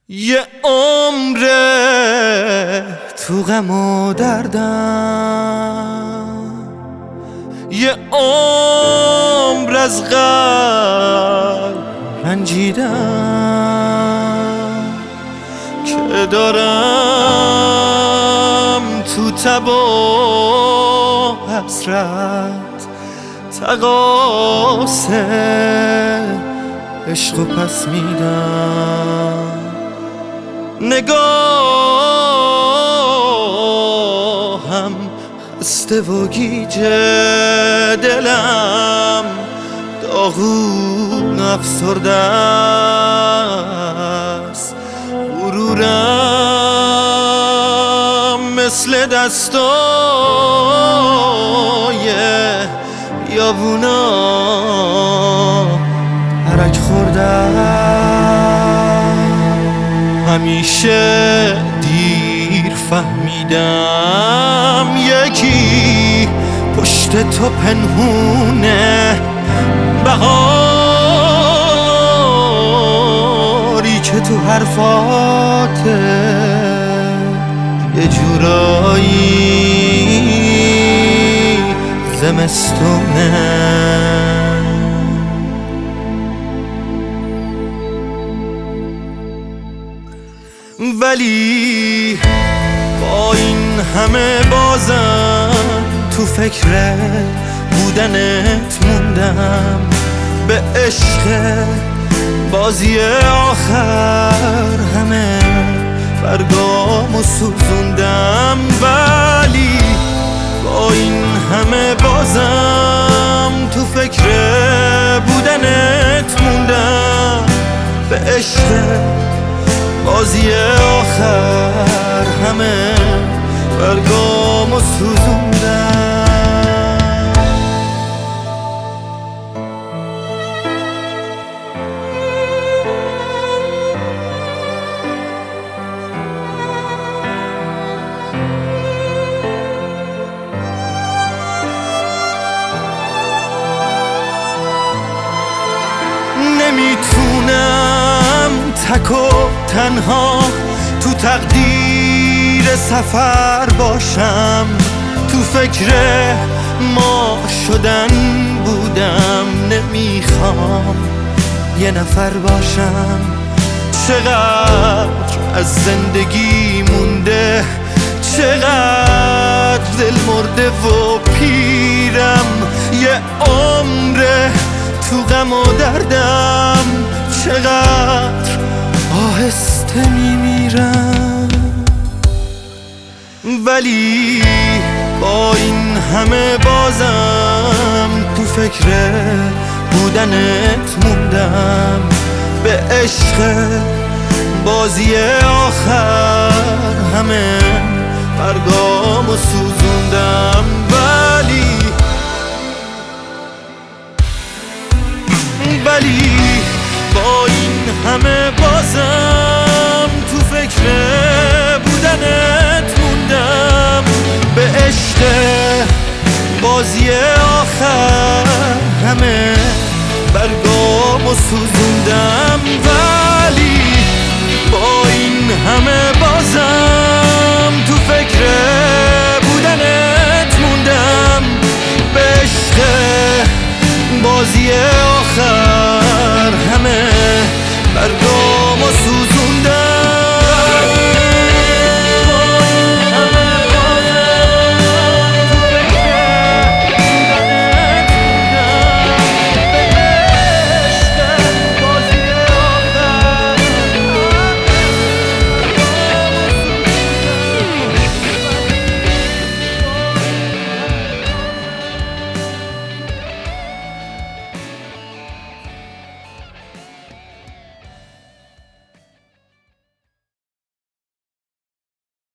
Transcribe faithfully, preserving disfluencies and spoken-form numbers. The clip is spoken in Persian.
یه عمره تو غم و دردم، یه عمر از قلب رنجیدم که دارم تو تب و حسرت تقاصه عشق و پس میدم. نگاهم خسته و گیجه، دلم داغون افسرده است، غرورم مثل دستای بیابونا ترک خورده. همیشه دیر فهمیدم یکی پشت تو پنهونه، بهاری که تو حرفاته یه جورایی زمستونه. ولی با این همه بازم تو فکر بودنت موندم، به عشق بازی آخر همه برگامو سوزوندم. ولی با این همه بازم تو فکر بودنت موندم، به عشق بازی آخر همه برگامو سوزوندم. نمیتونم تک و تنها تو تقدیر سفر باشم، تو فکر ما شدن بودم، نمیخوام یه نفر باشم. چقدر از زندگی مونده، چقدر دل مرده و پیرم، یه عمره تو غم و دردم، چقدر آهسته میمیرم. ولی با این همه بازم تو فکر بودنت موندم، به عشق بازی آخر همه برگامو سوزوندم. ولی ولی با این همه بازم تو فکر بودنت موندم، به عشق بازی آخر همه برگامو سوزوندم.